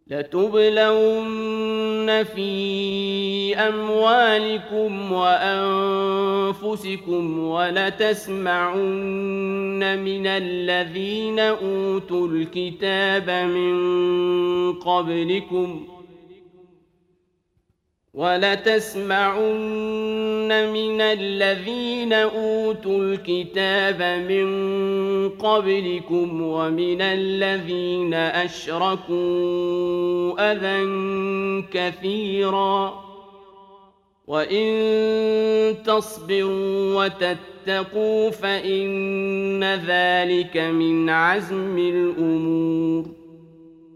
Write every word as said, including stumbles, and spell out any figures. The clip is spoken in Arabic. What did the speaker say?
لتبلون في أموالكم وأنفسكم ولتسمعن من الذين أوتوا الكتاب من قبلكم ولتسمعن من الذين أوتوا الكتاب من قبلكم ومن الذين أشركوا أذى كثيرا وإن تصبروا وتتقوا فإن ذلك من عزم الأمور